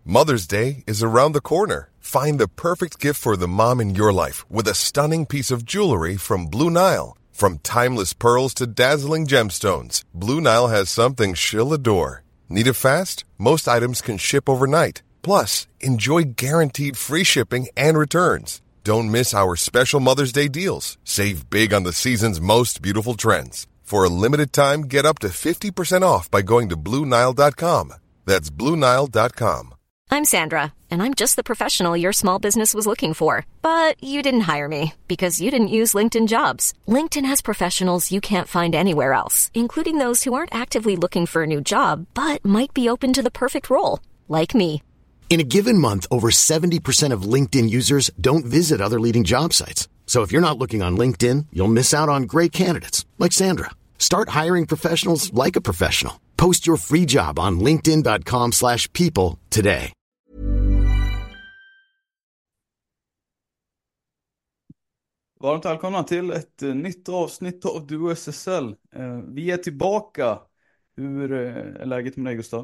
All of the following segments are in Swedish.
Mother's Day is around the corner. Find the perfect gift for the mom in your life with a stunning piece of jewelry from Blue Nile. From timeless pearls to dazzling gemstones, Blue Nile has something she'll adore. Need it fast? Most items can ship overnight. Plus, enjoy guaranteed free shipping and returns. Don't miss our special Mother's Day deals. Save big on the season's most beautiful trends. For a limited time, get up to 50% off by going to BlueNile.com. That's BlueNile.com. I'm Sandra, and I'm just the professional your small business was looking for. But you didn't hire me because you didn't use LinkedIn Jobs. LinkedIn has professionals you can't find anywhere else, including those who aren't actively looking for a new job, but might be open to the perfect role, like me. In a given month, over 70% of LinkedIn users don't visit other leading job sites. So if you're not looking on LinkedIn, you'll miss out on great candidates like Sandra. Start hiring professionals like a professional. Post your free job on linkedin.com/people today. Varmt välkomna till ett nytt avsnitt av Duo SSL. Vi är tillbaka. Hur är läget med dig, Gustav?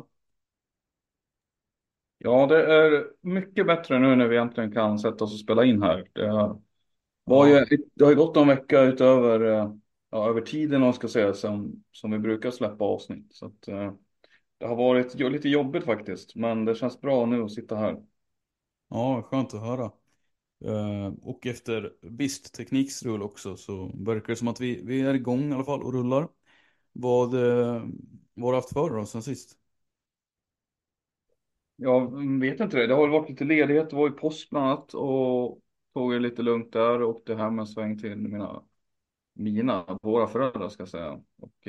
Ja, det är mycket bättre nu när vi äntligen kan sätta oss och spela in här. Det har ju gått en vecka utöver över tiden, om man ska säga, som vi brukar släppa avsnitt. Så att, det har varit lite jobbigt faktiskt, men det känns bra nu att sitta här. Ja, skönt att höra. Och efter visst teknikstrul också så verkar det som att vi är igång i alla fall och rullar. Vad har du haft för då sen sist? Jag vet inte det. Det har väl varit lite ledighet. Det var ju påsk bland annat och tog det lite lugnt där och åkte hem en sväng till våra föräldrar ska jag säga. Och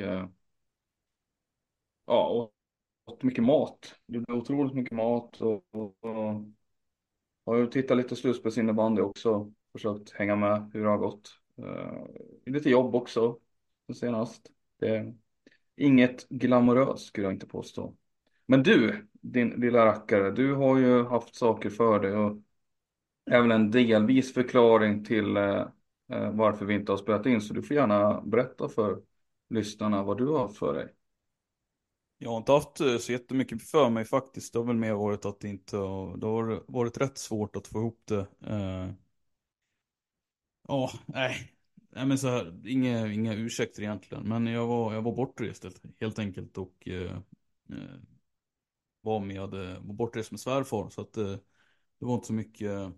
och åt mycket mat. Det blev otroligt mycket mat och har ju tittat lite slutspelsinnebandy också. Försökt hänga med hur det har gått. Lite jobb också senast. Det är inget glamoröst skulle jag inte påstå. Men du, din lilla rackare, du har ju haft saker för dig och även en delvis förklaring till varför vi inte har spelat in. Så du får gärna berätta för lyssnarna vad du har haft för dig. Jag har inte haft så jättemycket för mig faktiskt. Det har väl mer varit att det har varit rätt svårt att få ihop det. Nej men så här, inga ursäkter egentligen. Men jag var bortrest helt enkelt och var bortrest med svärfar. Så att det var inte så mycket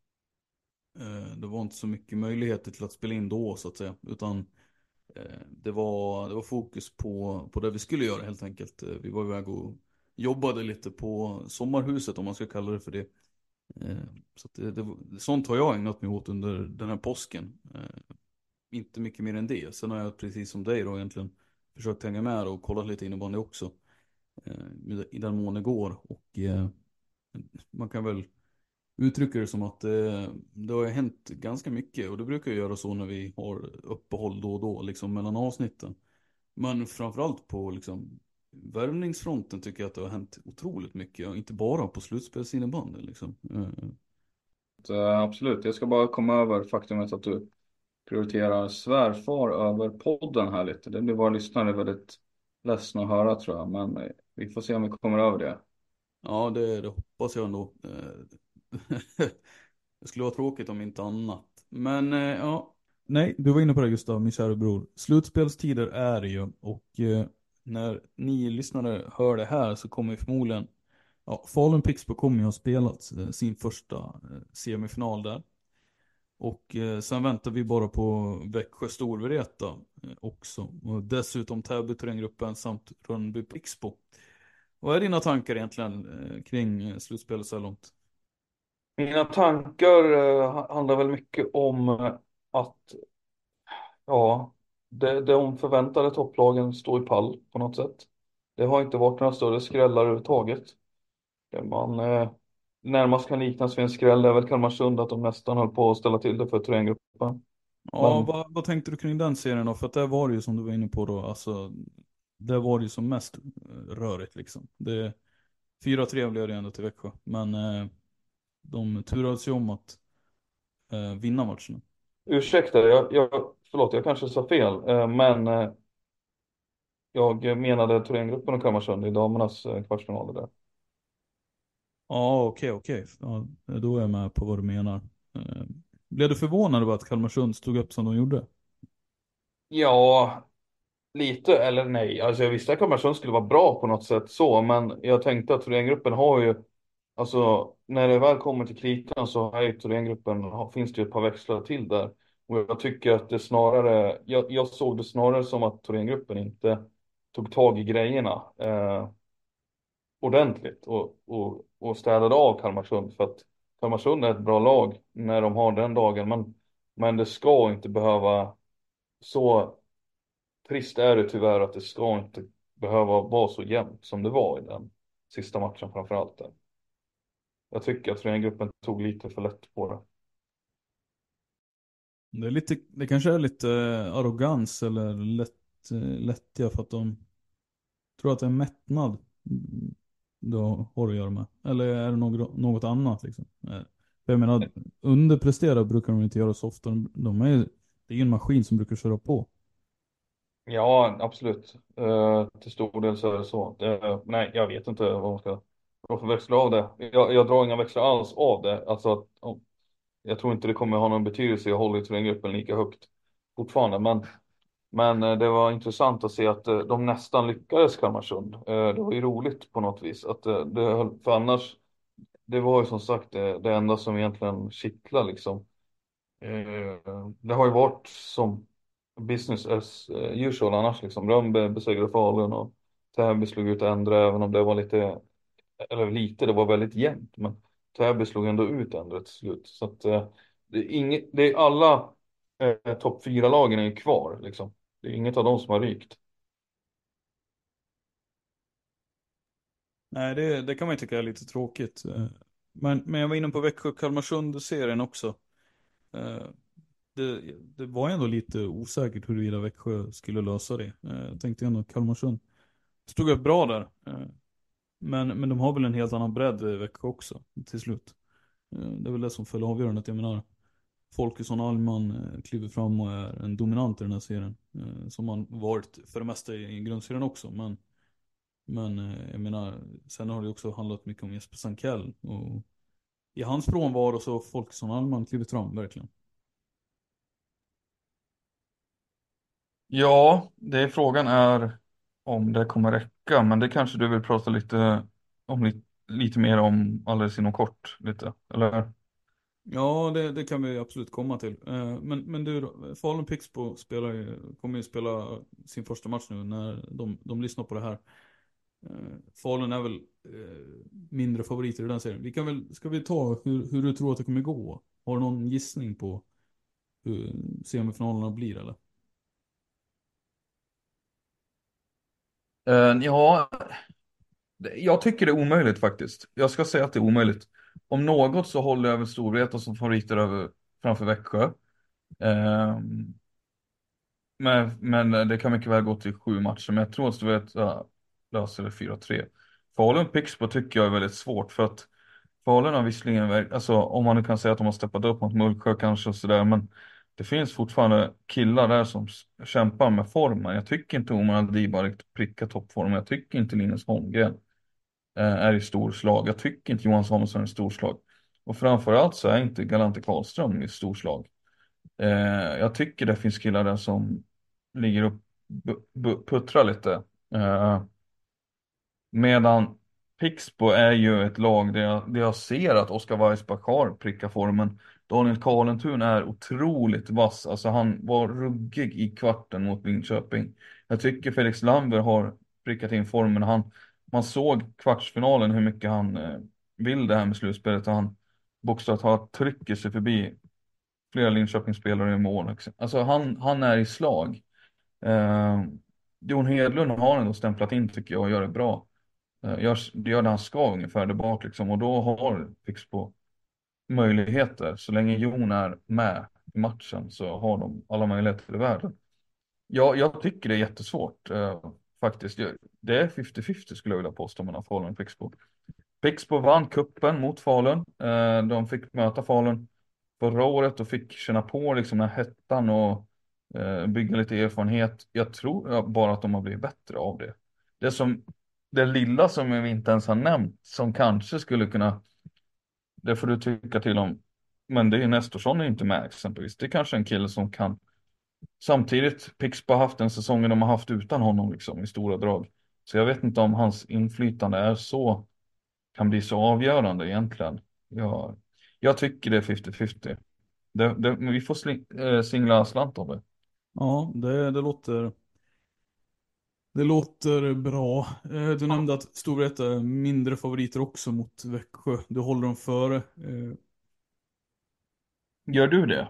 möjligheter till att spela in då så att säga. Utan det var fokus på det vi skulle göra helt enkelt. Vi var iväg och jobbade lite på sommarhuset om man ska kalla det för det. Så att sånt har jag ägnat mig åt under den här påsken. Inte mycket mer än det. Sen har jag precis som dig då egentligen försökt hänga med och kolla lite innebandy också. I den mån det går. Och man kan väl uttrycka det som att det har hänt ganska mycket. Och det brukar jag göra så när vi har uppehåll då och då liksom mellan avsnitten. Men framförallt på liksom värvningsfronten tycker jag att det har hänt otroligt mycket. Och inte bara på slutspelsinnebandy liksom. Absolut, jag ska bara komma över faktumet att du prioriterar svärfar över podden här lite. Det blir våra lyssnare väldigt ledsna att höra tror jag. Men vi får se om vi kommer över det. Ja, det hoppas jag ändå. Det skulle vara tråkigt om inte annat. Men ja. Nej, du var inne på det Gustav, min kära bror. Slutspelstider är det ju. Och när ni lyssnare hör det här så kommer förmodligen Falun-Pixbo kommer ju ha spelat sin första semifinal där. Och sen väntar vi bara på Växjö Storvreta också. Och dessutom Täby-Thorengruppen samt Rönnby-Pixbo. Vad är dina tankar egentligen kring slutspelet så här långt? Mina tankar handlar väl mycket om att de förväntade topplagen står i pall på något sätt. Det har inte varit några större skrällar överhuvudtaget. Det man närmast kan liknas vid en skräll är väl Kalmarsund att de nästan höll på att ställa till det för Thorengruppen. Ja, vad tänkte du kring den serien då? För att det var det ju som du var inne på då, alltså det var det ju som mest rörigt liksom. 4-3 blev det ändå till Växjö, men de turade sig om att vinna matchen. Ursäkta, förlåt, jag kanske sa fel, men jag menade Thorengruppen och Kalmarsund i damernas kvartsfinaler där. Ja, okej. Ja, då är jag med på vad du menar. Eh, Blev du förvånad över att Kalmarsund stod upp som de gjorde? Ja, lite eller nej. Alltså jag visste att Kalmarsund skulle vara bra på något sätt så, men jag tänkte att Thorengruppen har ju, alltså när det väl kommer till kritan så är ju Thorengruppen, finns det ju ett par växlar till där. Och jag tycker att det snarare, jag såg det snarare som att Thorengruppen inte tog tag i grejerna ordentligt och städade av Kalmarsund. För att Kalmarsund är ett bra lag när de har den dagen, men det ska inte behöva, så trist är det tyvärr att det ska inte behöva vara så jämnt som det var i den sista matchen framförallt. Där. Jag tycker att Thorengruppen tog lite för lätt på det. Det kanske är lite arrogans eller lättja för att de tror att det är mättnad då har det att göra med. Eller är det något annat liksom? För jag menar, underprestera brukar de inte göra så ofta. Det är ju en maskin som brukar köra på. Ja, absolut. Till stor del så är det så. Nej, jag vet inte vad man ska dra för växlar av det. Jag drar inga växlar alls av det. Alltså, jag tror inte det kommer ha någon betydelse. Jag håller Thorengruppen lika högt fortfarande. Men det var intressant att se att de nästan lyckades Kalmarsund. Det var ju roligt på något vis. För annars, det var ju som sagt det enda som egentligen kittlar liksom. Det har ju varit som business as usual annars liksom. Rönnby besegrade Falun och Täby slog ut Endre även om det var det var väldigt jämnt. Men Täby slog ändå ut Endre till slut. Så att det är alla topp 4-lagen är ju kvar liksom. Det är inget av dem som har rykt. Nej, det kan man ju tycka är lite tråkigt. Men jag var inne på Växjö-Kalmarsund-serien också. Eh, det var ändå lite osäkert huruvida Växjö skulle lösa det. Jag tänkte ändå att Kalmarsund stod upp bra där. Men de har väl en helt annan bredd i Växjö också till slut. Det är väl det som föll avgörandet. Jag menar, Folkesson Alman kliver fram och är en dominant i den här serien. Som han varit för det mesta i grundserien också. Men jag menar, sen har det också handlat mycket om Jesper Sankell. Och i hans frånvaro så har Folkesson Alman klivit fram, verkligen. Ja, frågan är om det kommer räcka, men det kanske du vill prata lite mer om alldeles inom kort lite, eller? Ja, det kan vi absolut komma till. Men du, då, Falun-Pixbo kommer ju spela sin första match nu när de lyssnar på det här. Falun är väl mindre favoriter i den serien. Ska vi ta hur du tror att det kommer gå? Har du någon gissning på hur semifinalerna blir eller? Ja, jag tycker det är omöjligt faktiskt. Jag ska säga att det är omöjligt. Om något så håller jag väl Storvreta som favoriter framför Växjö. Ehm, men det kan mycket väl gå till 7 matcher. Men jag tror att Storvreta löser det 4-3. Falun-Pixbo tycker jag är väldigt svårt för att Falun har visserligen, alltså om man nu kan säga att de har steppat upp mot Mullsjö kanske och sådär, men det finns fortfarande killar där som kämpar med formen. Jag tycker inte Omar Aldiba riktigt prickar toppformen. Jag tycker inte Linus Holmgren är i storslag. Jag tycker inte Johan Samuelsson är i storslag. Och framförallt så är inte Galante Karlström i storslag. Jag tycker det finns killar där som ligger och puttrar lite. Medan Pixbo är ju ett lag där jag ser att Oskar Weissbach har prickat formen. Daniel Karlentun är otroligt vass. Alltså han var ruggig i kvarten mot Linköping. Jag tycker Felix Lamber har prickat in formen. Man såg kvartsfinalen hur mycket han vill det här med slutspelet. Och han bokstavligt talat trycker sig förbi flera Linköpingsspelare i mål. Alltså han är i slag. Eh, Jon Hedlund har ändå stämplat in tycker jag och gör det bra. Gör det han ska ungefär där bak liksom. Och då har Pixbo möjligheter. Så länge Jon är med i matchen så har de alla möjligheter i världen. Jag tycker det är jättesvårt faktiskt. Det är 50-50 skulle jag vilja påstå mellan Falun och Pixbo. Pixbo vann kuppen mot Falun. De fick möta Falun förra året och fick känna på liksom den här hettan och bygga lite erfarenhet. Jag tror bara att de har blivit bättre av det. det lilla som vi inte ens har nämnt som kanske skulle kunna, det får du tycka till om, men det är ju Nestorsson är inte med exempelvis. Det är kanske en kille som kan, samtidigt Pixbo har haft en säsong de har haft utan honom liksom i stora drag. Så jag vet inte om hans inflytande är så, kan bli så avgörande egentligen. Jag tycker det är 50-50. Vi får singla slant om det. Ja, det låter bra. Du nämnde att Storvreta är mindre favoriter också mot Växjö. Du håller dem före. Gör du det?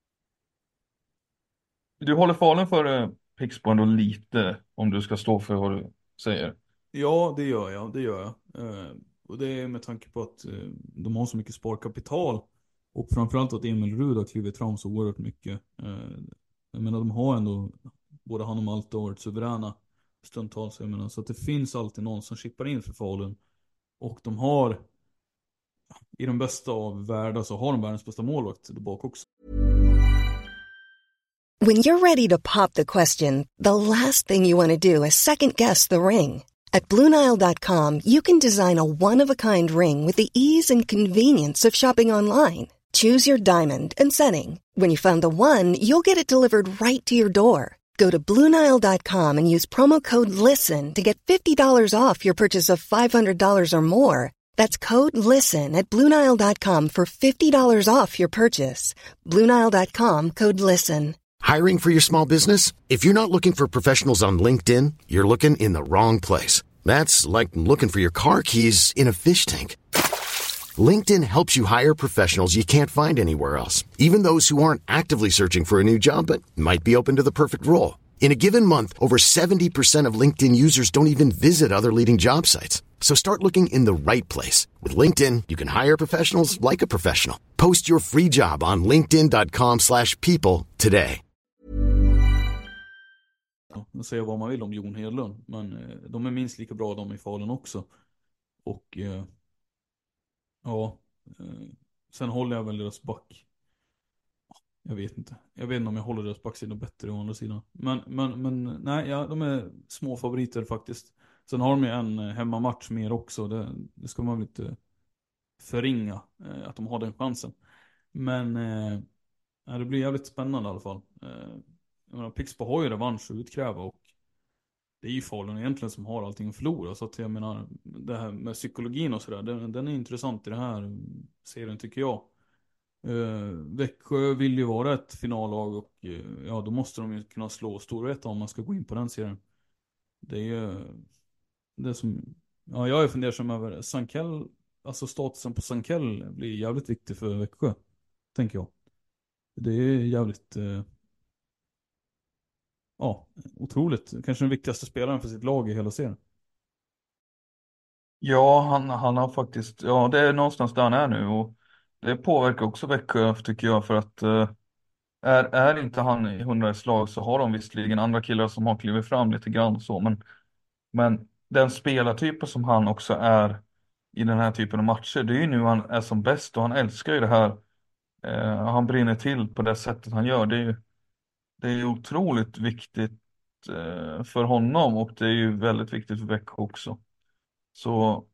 Du håller Falun för Pixbo ändå lite, om du ska stå för vad du säger. Ja, det gör jag. Och det är med tanke på att de har så mycket sparkapital. Och framförallt att Emil Rud har klivit fram så oerhört mycket. Jag menar, de har ändå, både han och Malte har varit suveräna stundtals. Jag menar, så att det finns alltid någon som chippar in för Falun. Och de har, i den bästa av världar, så har de världens bästa målvakt där bak också. When you're ready to pop the question, the last thing you want to do is second guess the ring. At BlueNile.com, you can design a one-of-a-kind ring with the ease and convenience of shopping online. Choose your diamond and setting. When you find the one, you'll get it delivered right to your door. Go to BlueNile.com and use promo code LISTEN to get $50 off your purchase of $500 or more. That's code LISTEN at BlueNile.com for $50 off your purchase. BlueNile.com, code LISTEN. Hiring for your small business? If you're not looking for professionals on LinkedIn, you're looking in the wrong place. That's like looking for your car keys in a fish tank. LinkedIn helps you hire professionals you can't find anywhere else, even those who aren't actively searching for a new job but might be open to the perfect role. In a given month, over 70% of LinkedIn users don't even visit other leading job sites. So start looking in the right place. With LinkedIn, you can hire professionals like a professional. Post your free job on linkedin.com/people today. Man säger vad man vill om Jon Hedlund, men de är minst lika bra de i Falun också. Och sen håller jag väl deras back. Jag vet inte om jag håller deras backsida bättre å andra sidan. Men nej, ja, de är små favoriter faktiskt. Sen har de ju en hemmamatch mer också. Det ska man väl inte förringa, att de har den chansen. Men det blir jävligt spännande i alla fall. Jag menar, Pixbo har ju revansch att utkräva, och det är ju Falun egentligen som har allting att förlora. Så att jag menar, det här med psykologin och sådär, den är intressant i den här serien tycker jag. Växjö vill ju vara ett finallag, och ja, då måste de ju kunna slå Storvreta om man ska gå in på den serien. Det är ju det som, ja, jag är fundersam över Sankell, alltså statusen på Sankell blir jävligt viktig för Växjö, tänker jag. Det är jävligt otroligt. Kanske den viktigaste spelaren för sitt lag i hela serien. Ja, han har faktiskt, ja det är någonstans där han är nu, och det påverkar också Växjö tycker jag, för att är inte han i 100 slag så har de visserligen andra killar som har klivit fram lite grann så, men den spelartypen som han också är i den här typen av matcher, det är ju nu han är som bäst, och han älskar ju det här. Han brinner till på det sättet han gör. Det är ju otroligt viktigt för honom, och det är ju väldigt viktigt för Växjö också. Så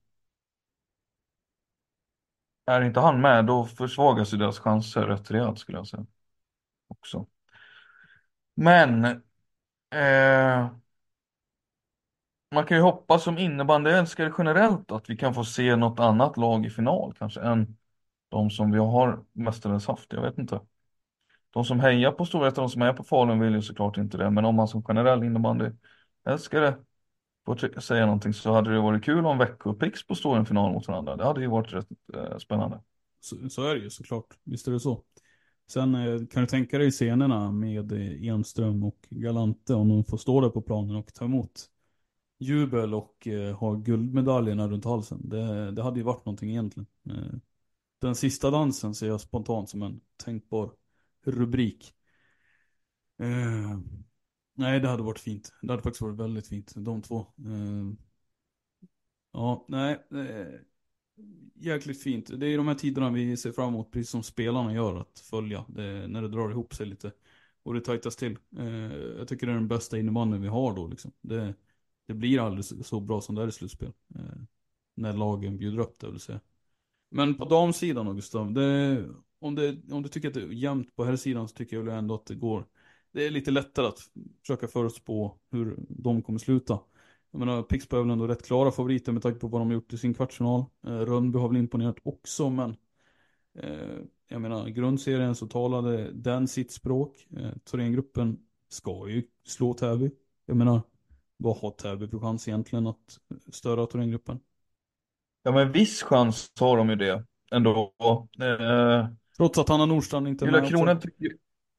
är inte han med, då försvagas ju deras chanser rätt rejält skulle jag säga också. Men man kan ju hoppas som innebandyälskare generellt att vi kan få se något annat lag i final kanske än de som vi har mestadels haft. Jag vet inte. De som hejar på Storvreta, de som hejar på Falun vill ju såklart inte det. Men om man som generell innebandyälskare får säga någonting, så hade det varit kul om Växjö och Pixbo står i en final mot varandra. Det hade ju varit rätt spännande. Så är det ju såklart. Visst är det så. Sen kan du tänka dig scenerna med Enström och Galante, om de får stå där på planen och ta emot jubel och ha guldmedaljerna runt halsen. Det hade ju varit någonting egentligen. Den sista dansen ser jag spontant som en tänkbar rubrik. Nej, det hade varit fint. Det hade faktiskt varit väldigt fint. De två. Ja, nej. Jäkligt fint. Det är de här tiderna vi ser fram emot, precis som spelarna gör, att följa. När det drar ihop sig lite och det tajtas till. Jag tycker det är den bästa innebandyn vi har då liksom. Det det blir aldrig så bra som det är i slutspel. När lagen bjuder upp det, vill säga. Men på damsidan då, Gustav, om du tycker att det är jämnt på här sidan, så tycker jag väl ändå att det är lite lättare att försöka förutspå hur de kommer sluta. Jag menar, Pixbo är väl ändå rätt klara favoriter med tanke på vad de har gjort i sin kvartsfinal. Rönnby har väl imponerat också, men jag menar, grundserien så talade den sitt språk. Thorengruppen ska ju slå Täby. Jag menar, vad har Täby för chans egentligen att störa Thorengruppen? Ja, men viss chans har de ju det ändå. Trots att Hanna Nordstrand inte är Julia med Kronen också. tycker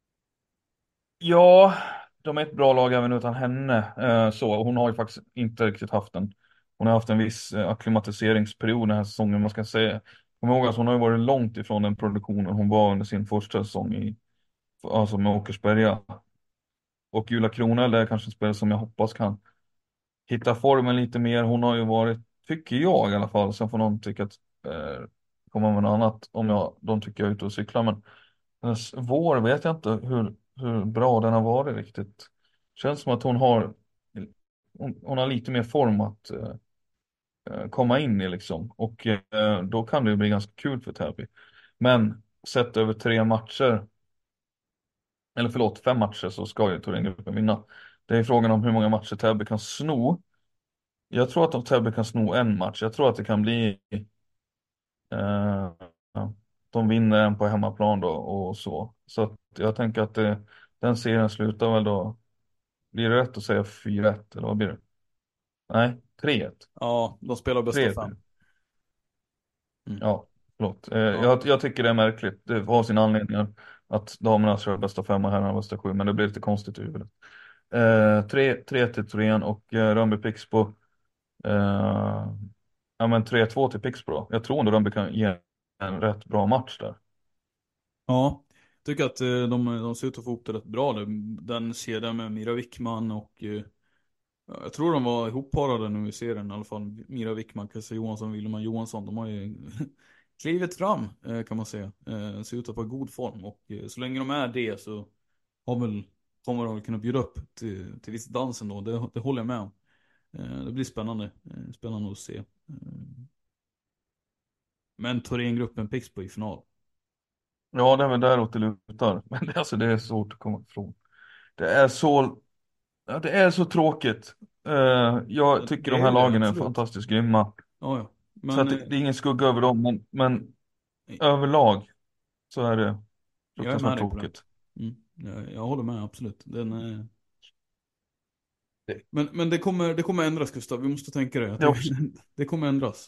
ja, de är ett bra lag även utan henne. Så hon har ju faktiskt inte riktigt haft hon har haft en viss akklimatiseringsperiod den här säsongen, man ska säga. Kom ihåg att hon har ju varit långt ifrån den produktionen hon var under sin första säsong alltså med Åkersberga. Och Julia Kronell är kanske en spelare som jag hoppas kan hitta formen lite mer. Hon har ju varit, tycker jag i alla fall, sen får någon tycka att komma med något annat om de tycker jag är ute och cyklar, men hennes vår vet jag inte hur bra den har varit riktigt. Känns som att hon har lite mer form att komma in i liksom, och då kan det bli ganska kul för Täby. Men sett över 3 matcher, eller förlåt 5 matcher, så ska ju Thorengruppen vinna. Det är frågan om hur många matcher Täby kan sno. Jag tror att om Täby kan sno en match, jag tror att det kan bli ja, de vinner en på hemmaplan då och så. Så att jag tänker att den serien slutar väl då, blir det rätt att säga 4-1 eller vad blir det? Nej, 3-1. Ja, de spelar bästa 3-1. 5. Mm. Ja, förlåt. Ja. Jag tycker det är märkligt. Det har sin anledning att damerna kör bästa 5 och herrarna bästa 7, men det blir lite konstigt i huvudet. 3 till Torén och Rönnby Pixbo. Ja, men 3-2 till Pixbo då. Jag tror ändå Rönnby kan ge en rätt bra match där. Ja, jag tycker att de ser ut att få ihop det rätt bra. Den kedjan med Mira Wickman och jag tror de var ihopparade nu i serien i alla fall. Mira Wickman, Kessa Johansson, Wilhelm Johansson. De har ju klivit fram kan man säga. Ser ut att vara i god form, och så länge de är det så kommer de kunna bjuda upp till viss dansen då. Det håller jag med om. Det blir spännande att se. Men Thorengruppen Pixbo i final. Ja, det är väl däråt det lutar. Men det är svårt att komma ifrån. Det är så tråkigt. Jag tycker Det de är här det, lagen är absolut. fantastiskt grymma. Ja. Så att det är ingen skugga över dem. Men överlag så är det Jag är med fruktansvärt dig på det. tråkigt. Jag håller med, absolut. Det- Men det kommer ändras, Gustav. Vi måste tänka det. Det är också- Det kommer ändras.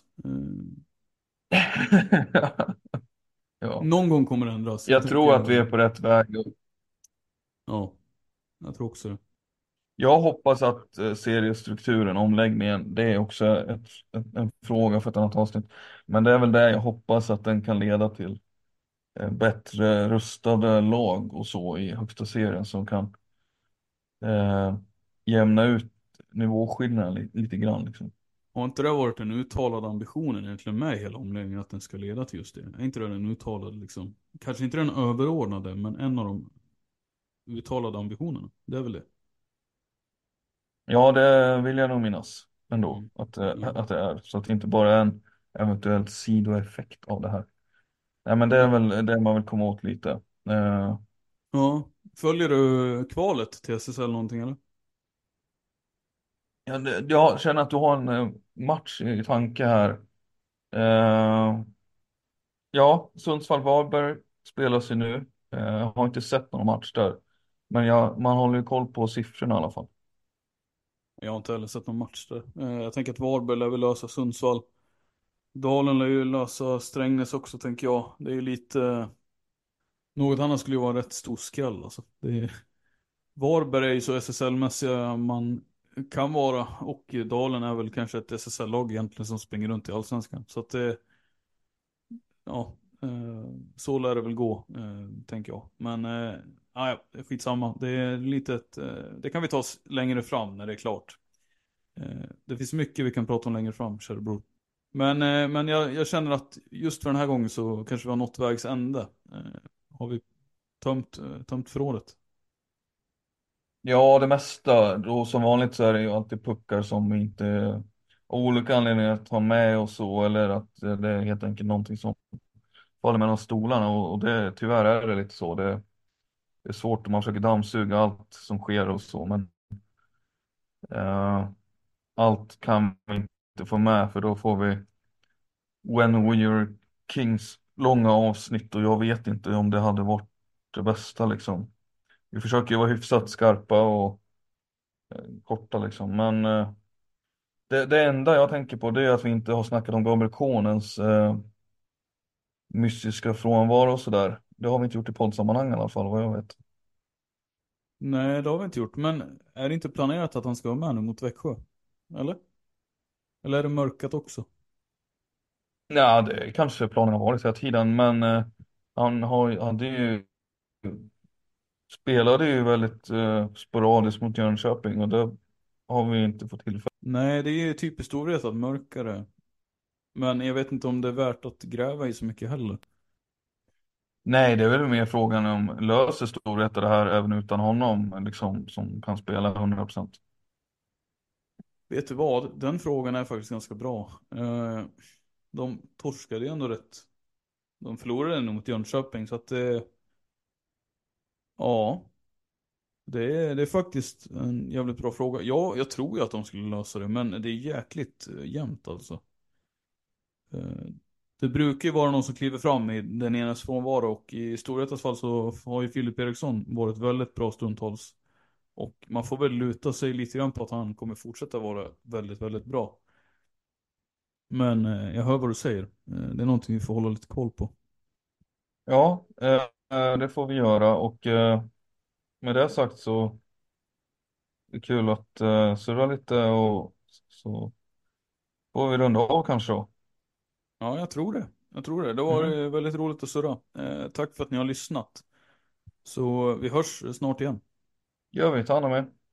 Ja. Någon gång kommer det ändras. Jag tror att vi är på rätt väg. Ja, jag tror också det. Jag hoppas att seriestrukturen, omläggningen, det är också en fråga för ett annat avsnitt. Men det är väl det jag hoppas, att den kan leda till bättre rustade lag och så i högsta serien som kan jämna ut nivåskillnaden lite grann liksom. Har inte det varit en uttalad ambition egentligen med hela omläggningen, att den ska leda till just det? Är inte det den uttalade liksom? Kanske inte den överordnade, men en av de uttalade ambitionerna. Det är väl det. Ja, det vill jag nog minnas ändå, Mm. att Ja. att det är. Så att det inte bara är en eventuell sidoeffekt av det här. Nej, men det är väl det man vill komma åt lite. Ja. Följer du kvalet till SSL någonting eller? Jag känner att du har en match i tanke här. Ja, Sundsvall-Varberg spelas ju nu. Jag har inte sett någon match där. Men man håller ju koll på siffrorna i alla fall. Jag har inte heller sett någon match där. Jag tänker att Varberg lär väl lösa Sundsvall. Dalen lär ju lösa Strängnäs också, tänker jag. Det är ju lite... Något annat skulle ju vara en rätt stor skräll alltså. Varberg är ju så SSL-mässiga man kan vara. Och Dalen är väl kanske ett SSL-lag egentligen som springer runt i Allsvenskan. Så att det... Ja, så lär det väl gå, tänker jag. Men ja, skitsamma. Det är det kan vi ta längre fram när det är klart. Det finns mycket vi kan prata om längre fram, kära bror. Men jag känner att just för den här gången så kanske vi har nått vägs ände. Har vi tömt förrådet? Ja, det mesta. Då som vanligt så är det ju alltid puckar som vi inte av olika anledningar tar med och så, eller att det är helt enkelt någonting som faller mellan stolarna och det, tyvärr är det lite så. Det är svårt om man försöker dammsuga allt som sker och så, men eh, allt kan vi inte få med för då får vi When We Were Kings långa avsnitt och jag vet inte om det hade varit det bästa liksom. Vi försöker ju vara hyfsat skarpa och korta liksom, men det enda jag tänker på det är att vi inte har snackat om Gabriel Konens mystiska frånvaro och sådär. Det har vi inte gjort i poddsammanhang i alla fall, vad jag vet. Nej, det har vi inte gjort. Men är det inte planerat att han ska vara med nu mot Växjö? Eller? Eller är det mörkat också? Ja, det kanske planen har varit hela tiden, men hade ju, spelade ju väldigt sporadiskt mot Jönköping och det har vi inte fått tillfälle. Nej, det är ju typiskt Storvreta att mörka det. Men jag vet inte om det är värt att gräva i så mycket heller. Nej, det är väl mer frågan om löser Storvreta det här även utan honom, liksom, som kan spela 100%. Vet du vad? Den frågan är faktiskt ganska bra. De torskade ju ändå rätt. De förlorade nog mot Jönköping så att det... Ja, det är faktiskt en jävligt bra fråga. Ja, jag tror ju att de skulle lösa det, men det är jäkligt jämnt alltså. Eh, Det brukar ju vara någon som kliver fram i den enas frånvaro och i Storvretas fall så har ju Filip Eriksson varit väldigt bra stundtals. Och man får väl luta sig lite grann på att han kommer fortsätta vara väldigt, väldigt bra. Men jag hör vad du säger. Det är någonting vi får hålla lite koll på. Ja, det får vi göra och med det sagt så är det kul att surra lite och så får vi runda av kanske då. Ja, jag tror det. Jag tror det. Det var Mm. väldigt roligt att surra. Tack för att ni har lyssnat. Så vi hörs snart igen. Gör vi, ta hand om er.